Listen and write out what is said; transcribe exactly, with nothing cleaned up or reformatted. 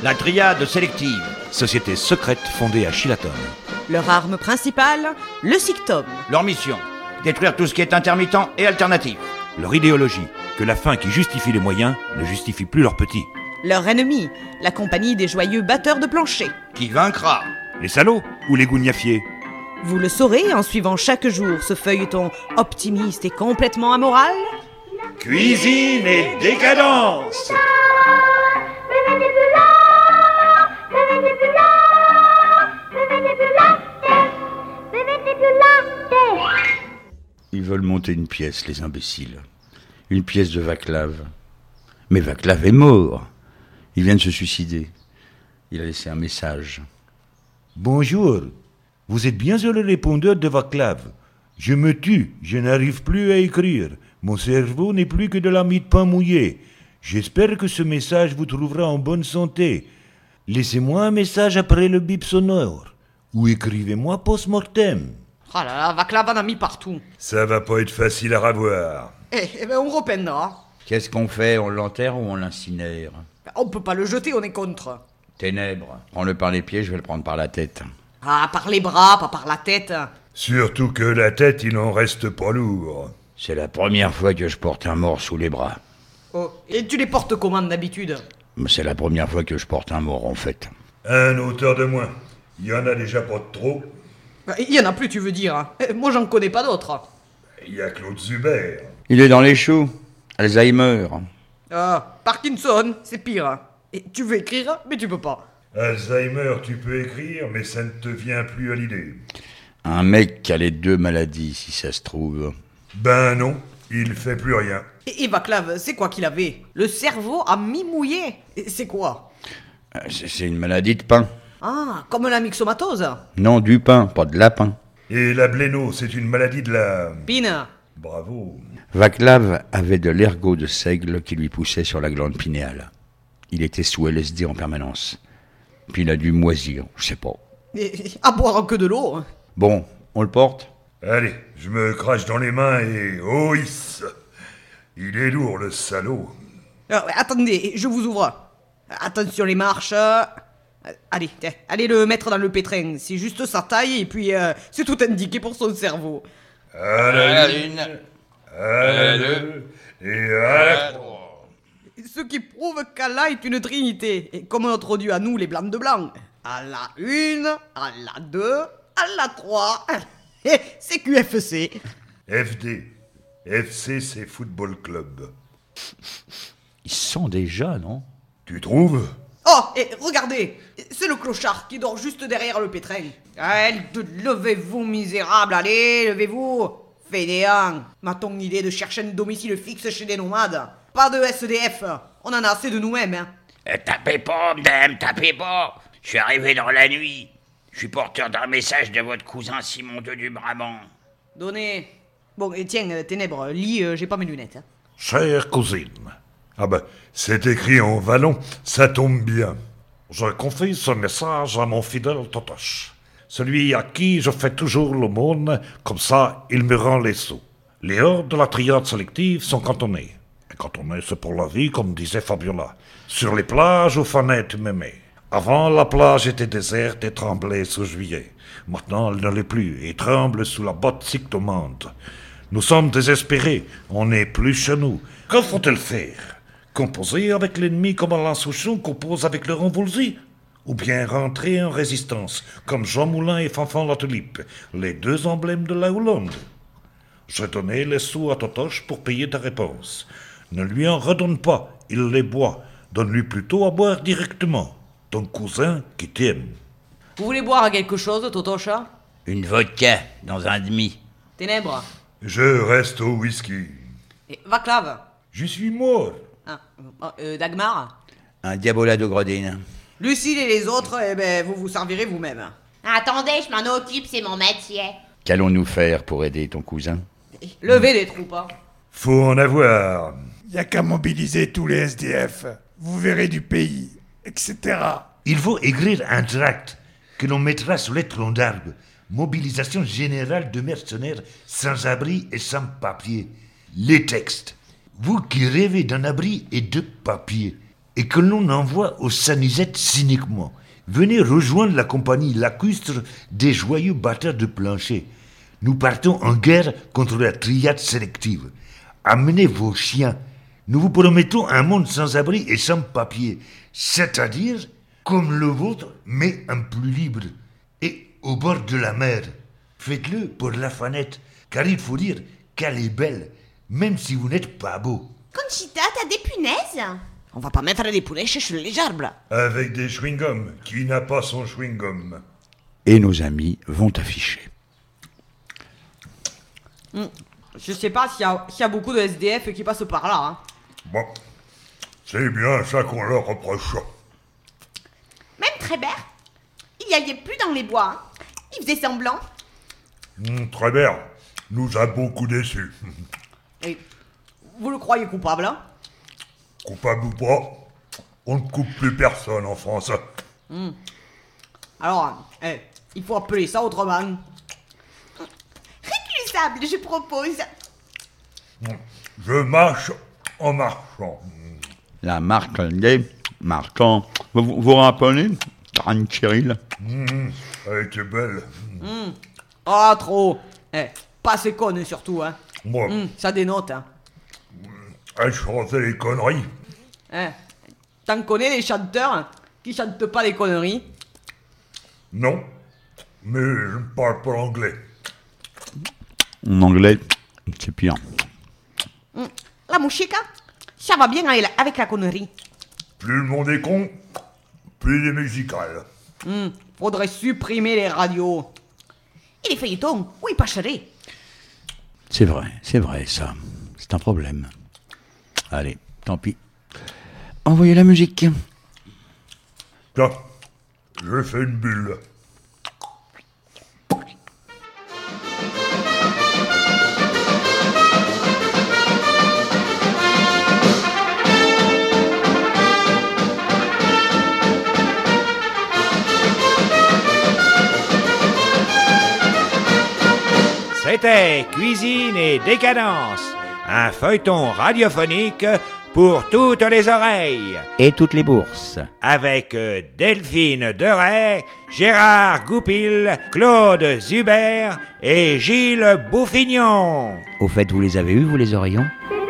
La Triade sélective. Société secrète fondée à Chilaton. Leur arme principale, le Sictom. Leur mission, détruire tout ce qui est intermittent et alternatif. Leur idéologie, que la fin qui justifie les moyens ne justifie plus leurs petits. Leur ennemi, la compagnie des joyeux batteurs de plancher. Qui vaincra? Les salauds ou les gougnafiers? Vous le saurez en suivant chaque jour ce feuilleton optimiste et complètement amoral. Cuisine et décadence. Ils veulent monter une pièce, les imbéciles. Une pièce de Vaclav. Mais Vaclav est mort. Il vient de se suicider. Il a laissé un message. Bonjour. Vous êtes bien sur le répondeur de Vaclav. Je me tue, je n'arrive plus à écrire. Mon cerveau n'est plus que de la mie de pain mouillé. J'espère que ce message vous trouvera en bonne santé. Laissez-moi un message après le bip sonore. Ou écrivez-moi post-mortem. Oh là là, Vaclav en a mis partout. Ça va pas être facile à revoir. Eh, eh ben on repeindra. Qu'est-ce qu'on fait? On l'enterre ou on l'incinère? On peut pas le jeter, on est contre. Ténèbres. Prends-le par les pieds, je vais le prendre par la tête. Ah, par les bras, pas par la tête. Surtout que la tête, il en reste pas lourd. C'est la première fois que je porte un mort sous les bras. Oh, et tu les portes comment d'habitude? C'est la première fois que je porte un mort, en fait. Un auteur de moins. Il y en a déjà pas de trop. Il y en a plus, tu veux dire? Moi, j'en connais pas d'autres. Il y a Claude Zuber. Il est dans les choux. Alzheimer. Ah, Parkinson, c'est pire. Et tu veux écrire, mais tu peux pas. Alzheimer, tu peux écrire, mais ça ne te vient plus à l'idée. Un mec qui a les deux maladies, si ça se trouve. Ben non, il fait plus rien. Et, et Vaclav, c'est quoi qu'il avait? Le cerveau à mi-mouillé. Et c'est quoi? Euh, C'est c'est une maladie de pain. Ah, comme la myxomatose. Non, du pain, pas de lapin. Et la bléno, c'est une maladie de la... Pine. Bravo. Vaclav avait de l'ergot de seigle qui lui poussait sur la glande pinéale. Il était sous L S D en permanence. Puis il a dû moisir, je sais pas. Et, à boire que de l'eau. Bon, on le porte? Allez, je me crache dans les mains et... Oh, is. Il est lourd, le salaud. Ah, attendez, je vous ouvre. Attention les marches. Allez, tiens, allez le mettre dans le pétrin. C'est juste sa taille et puis euh, c'est tout indiqué pour son cerveau. À la une, à la deux et à la trois. Ce qui prouve qu'Allah est une trinité. Et comme notre Dieu à nous, les blancs de blanc. À la une, à la deux, à la trois. C'est Q F C. F D. F C, c'est Football Club. Ils sont déjà, non? Tu trouves? Oh, et regardez, c'est le clochard qui dort juste derrière le pétrin. Allez, levez-vous, misérable, allez, levez-vous. Fainéant, m'a-t-on idée de chercher un domicile fixe chez des nomades? Pas de S D F, on en a assez de nous-mêmes, hein. Euh, tapez pas, madame, tapez pas. Je suis arrivé dans la nuit. Je suis porteur d'un message de votre cousin Simon deux du Brabant. Donnez. Bon, et tiens, euh, Ténèbres, lis, euh, j'ai pas mes lunettes. Hein. Chère cousine. Ah ben, c'est écrit en vallon, ça tombe bien. Je confie ce message à mon fidèle Totoche. Celui à qui je fais toujours l'aumône, comme ça, il me rend les sous. Les hordes de la triade sélective sont cantonnées. Et cantonnées, c'est pour la vie, comme disait Fabiola. Sur les plages où fenêtres m'aimait. Avant, la plage était déserte et tremblait sous juillet. Maintenant, elle ne l'est plus et tremble sous la botte sictomante. Nous sommes désespérés, on n'est plus chez nous. Que faut-il faire? Composer avec l'ennemi comme Alain Souchon compose avec Laurent Voulzy? Ou bien rentrer en résistance, comme Jean Moulin et Fanfan la Tulipe, les deux emblèmes de la Hollande? J'ai donné les sous à Totoche pour payer ta réponse. Ne lui en redonne pas, il les boit. Donne-lui plutôt à boire directement. Ton cousin qui t'aime. Vous voulez boire quelque chose, Totocha? Une vodka dans un demi. Ténèbres. Je reste au whisky. Et Vaclav. Je suis mort. Ah, euh, Dagmar. Un diabola de gredine. Lucille et les autres, eh ben, vous vous servirez vous-même. Attendez, je m'en occupe, c'est mon métier. Qu'allons-nous faire pour aider ton cousin? Levez les troupes, hein. Faut en avoir. Y a qu'à mobiliser tous les S D F. Vous verrez du pays, et cetera. Il faut écrire un tract que l'on mettra sous les troncs d'arbres. Mobilisation générale de mercenaires sans abri et sans papier. Les textes. Vous qui rêvez d'un abri et de papier, et que l'on envoie aux sanisettes cyniquement. Venez rejoindre la compagnie lacustre des joyeux batteurs de plancher. Nous partons en guerre contre la triade sélective. Amenez vos chiens. Nous vous promettons un monde sans abri et sans papier, c'est-à-dire comme le vôtre, mais un plus libre, et au bord de la mer. Faites-le pour la fanette, car il faut dire qu'elle est belle, même si vous n'êtes pas beau. Conchita, t'as des punaises? On va pas mettre des poulets chez les arbres. Avec des chewing-gums. Qui n'a pas son chewing-gum? Et nos amis vont afficher. Hmm. Je sais pas s'il y, s'il y a beaucoup de S D F qui passent par là. Hein. Bon, c'est bien ça qu'on leur reproche. Même Trébert, il y allait plus dans les bois. Hein. Il faisait semblant. Mmh, très bien. Nous a beaucoup déçus. Et vous le croyez coupable, hein? Coupable ou pas, on ne coupe plus personne en France. Mmh. Alors, eh, il faut appeler ça autrement. Réclusable, je propose. Je marche en marchant. La marque des marchands. Vous vous rappelez, Anne Cheryl? Mmh, elle était belle. Mmh. Ah, trop. Eh, pas assez conne surtout, hein. Moi, Mmh, ça dénote, hein. elle chantait les conneries. Eh, t'en connais les chanteurs qui chantent pas les conneries? Non, mais je ne parle pas anglais. En anglais, c'est pire. Mmh. La mouchica, ça va bien avec la connerie. Plus le monde est con, plus il est musical. Mmh. Faudrait supprimer les radios. Et les feuilletons, où ils passeraient? C'est vrai, c'est vrai, ça. C'est un problème. Allez, tant pis. Envoyez la musique. Tiens, je fais une bulle. C'était Cuisine et Décadence, un feuilleton radiophonique pour toutes les oreilles. Et toutes les bourses. Avec euh, Delphine Deray, Gérard Goupil, Claude Zuber et Gilles Bouffignon. Au fait, vous les avez eus, vous les oreillons?